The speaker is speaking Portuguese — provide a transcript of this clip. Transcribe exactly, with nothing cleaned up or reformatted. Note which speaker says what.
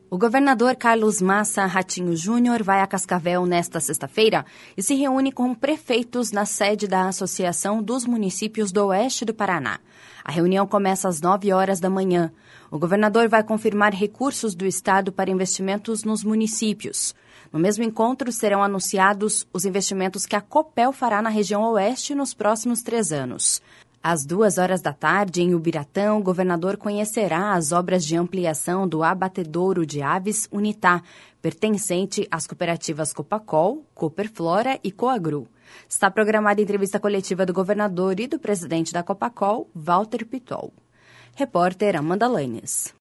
Speaker 1: O governador Carlos Massa Ratinho Júnior vai a Cascavel nesta sexta-feira e se reúne com prefeitos na sede da Associação dos Municípios do Oeste do Paraná. A reunião começa às nove horas da manhã. O governador vai confirmar recursos do Estado para investimentos nos municípios. No mesmo encontro, serão anunciados os investimentos que a Copel fará na região Oeste nos próximos três anos. Às duas horas da tarde, em Ubiratã, o governador conhecerá as obras de ampliação do abatedouro de aves Unitá, pertencente às cooperativas Copacol, Cooperflora e Coagru. Está programada a entrevista coletiva do governador e do presidente da Copacol, Walter Pitol. Repórter Amanda Lanes.